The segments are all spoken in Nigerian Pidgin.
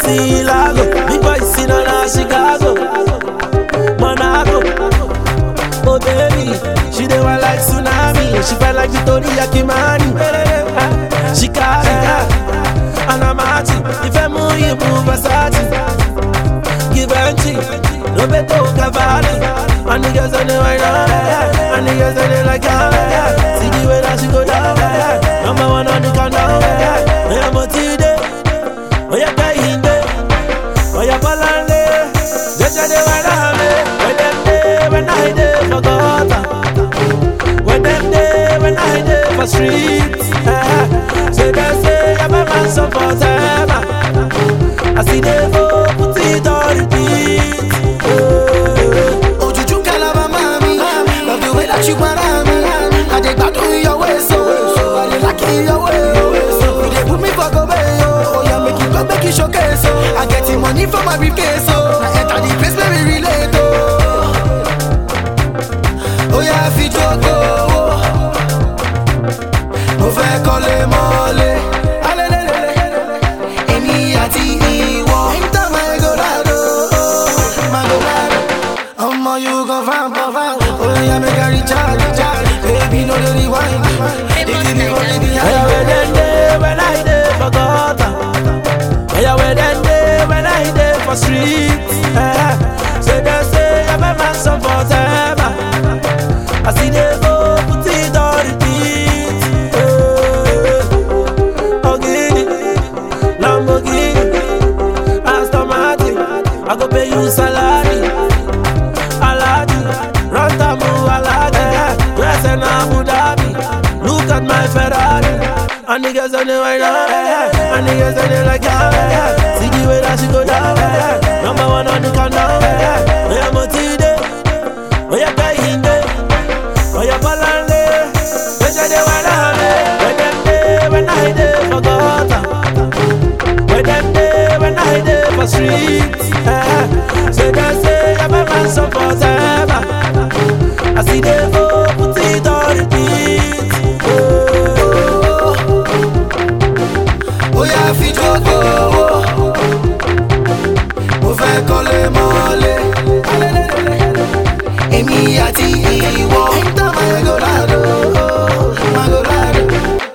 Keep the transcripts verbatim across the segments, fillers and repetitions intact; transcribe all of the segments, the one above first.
boys in Lago, big boys in Chicago, Monaco. Oh baby, she dey want like tsunami. She felt like Victoria Kimani. She carry her, and I'm at it. If I move, you move Versace. Give her tea, Roberto Cavalli. And the girls on the right now, and the girls on the like yeah. See the way that she go down, number one on the countdown. I am a T-Day, oh yeah, Kahinde, oh yeah, Palande. Just a day when I'm when them day, when I day for gutter, when them day, when I day for streets. So they say I'm a man so for them. I see them go put it on repeat. You want me, I dey got to your way, so I dey like your way. You dey put me for go away, oh yeah, make it go, make it showcase, so I get the money from my briefcase, so I enter the place where we relate, oh. Oh yeah, fi jogo, mo fẹ́ kọ́lé mọ́lé, alelelele, èmi àti ìwọ, enter my Eldorado, my Eldorado. Omo you go find, go find. Oh yeah, make a recharge, recharge. Baby, no the rewind. It is the only behind. Oh yeah, when them day when I day for gutter. Oh yeah, when them day when I day for streets. So they say I'm a man some for them. I see they go put it on repeat. Oh, Gini, Lamborghini, Aston Martin. I go pay you salary. Look at my Ferrari, and the girls on the right now, and the girls on the like yeah. See the way that she go down, number one on the countdown. I am a T-Day, oh yeah, Kahinde, oh yeah, Palande. When they want to have me, when them day, when I day for gutter, when them day, when I day for streets. So they say I'm a man so for them. I see they go put it on repeat. Oh yeah, fi jogo, mo fẹ́ kọ́lé mọ́lé, èmi àti ìwọ, enter my Eldorado, my Eldorado.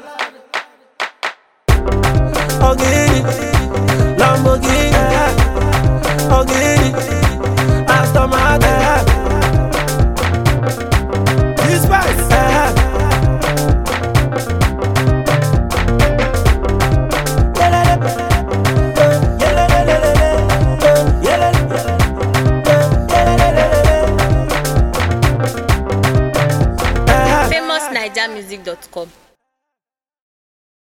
Oh Gini, Lamborghini, oh Gini, Aston Martin. This spice. famous naija music dot com